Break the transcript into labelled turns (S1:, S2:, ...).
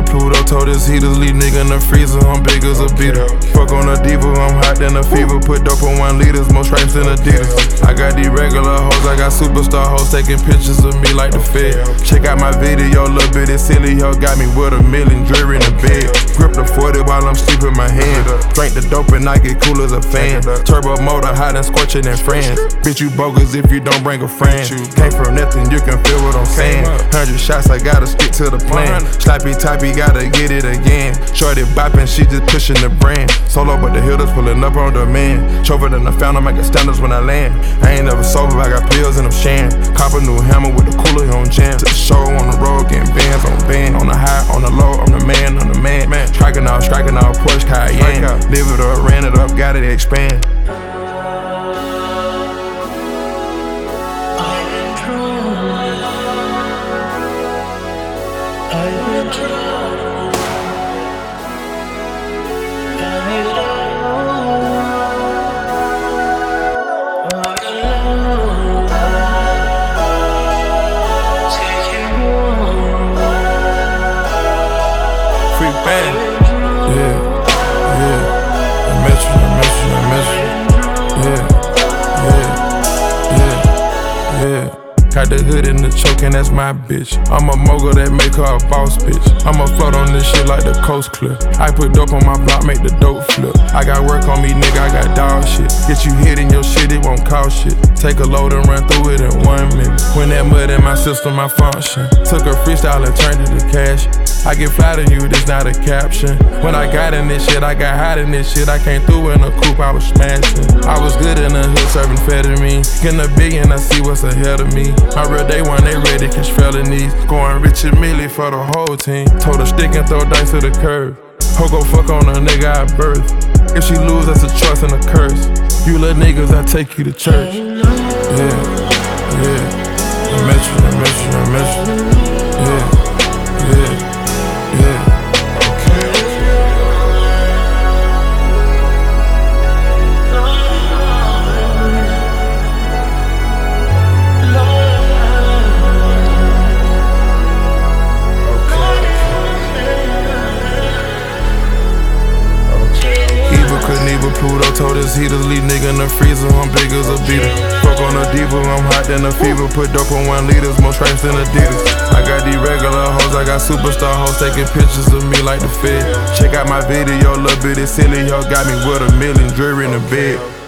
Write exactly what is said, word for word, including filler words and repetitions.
S1: Pluto told his heaters, leave nigga in the freezer, I'm big as a beater. Fuck on a diva, I'm hot than a fever. Put dope on one liters, more stripes than Adidas. I got these regular hoes, I got superstar hoes taking pictures of me like the Fed. Check out my video, little bit of silly hoe got me with a million jewelry in the bed. Grip the forty while I'm sleeping my hand. Drink the dope and I get cool as a fan. Turbo motor hot and scorching in France. Bitch, you bogus if you don't bring a friend. Came from nothing, you can feel what I'm saying. Hundred shots, I gotta stick to the plan. Slappy typey, gotta get it again. Shorty bopping, she just pushing the brand. Solo, but the hitters pulling up on demand. Chauffeur in the fountain, I got standards when I land. I ain't never sober, I got pills and I'm sharing. Cop a new hammer with the cooler on jam. To the show on the road, getting bands on band. On the high, on the low, I'm the man, I'm the man. man. Striking out, striking out, Porsche Cayenne. Live it up, ran it up, got it expand. Free band, yeah, yeah. I miss you, I miss you, I miss you, yeah, yeah, yeah, yeah. Got the hood in the choke and that's my bitch. I'm a mogul that make her a boss bitch. I'ma float on this shit like the coast clip. I put dope on my block, make the dope flip. I got work on me, nigga, I got dog shit. Get you hit in your shit, it won't cost shit. Take a load and run through it in one minute. When that mud in my system, I function. Took a freestyle and turned it to cash. I get fly to you, this not a caption. When I got in this shit, I got hot in this shit. I came through in a coupe, I was smashing. I was good in the hood, serving amphetamine. Getting a billion, I see what's ahead of me. My real day one, they ready to catch felonies. Going rich and Millie for the whole team. Told her stick and throw dice to the curb. Ho go fuck on a nigga I birth. If she lose, that's a choice and a curse. You little niggas, I take you to church. Yeah, yeah. I miss you, I miss you, I miss you. Yeah, yeah, yeah. Pluto told his heaters, leave nigga in the freezer, I'm big as a beater. Fuck on a diva, I'm hot than a fever. Put dope on one liters, more stripes than Adidas. I got these regular hoes, I got superstar hoes taking pictures of me like the Fed. Check out my video, little bit of silly hoe got me with a million jewelry in the bed.